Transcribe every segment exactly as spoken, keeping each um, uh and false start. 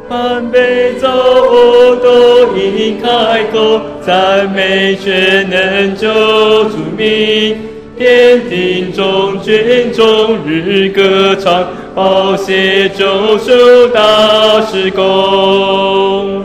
凡被造物都应开口赞美全能救主名，天庭中军终日歌唱，宝血救赎大事工。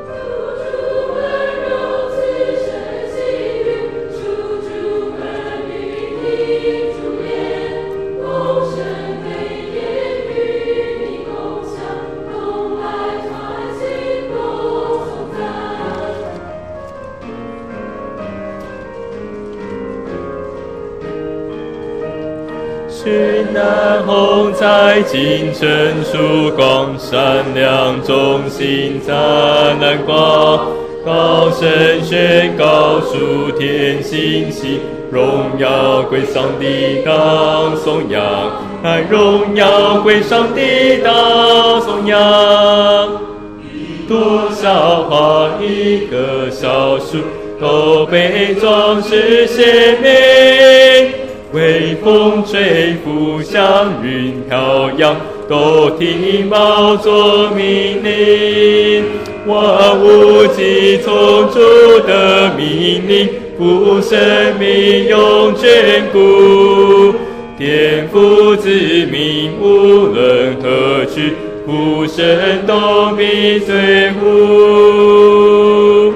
绚烂红彩金晨曙光，闪亮中心灿烂光，高声宣告属天信息，荣耀归上帝当颂扬，来荣耀归上帝当颂扬。多少花一个小树，都被装饰鲜美，微风吹拂，祥云飘扬，都听宝座命令。万物皆从主的命令，父生命永眷顾。天父子民无论何去，父神都必随护。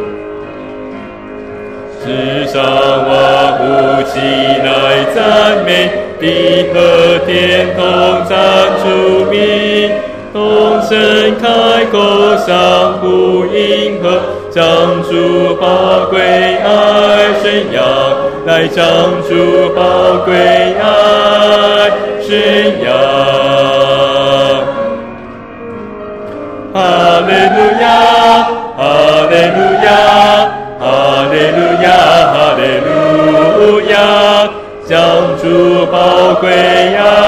世上万物起来赞美，地和天同赞主名，同声开口相互应和，将主宝贵爱宣扬，来将主宝贵爱宣扬。哈利路亚，哈利路亚，哈利路亚，哈利路亚，将主宝贵爱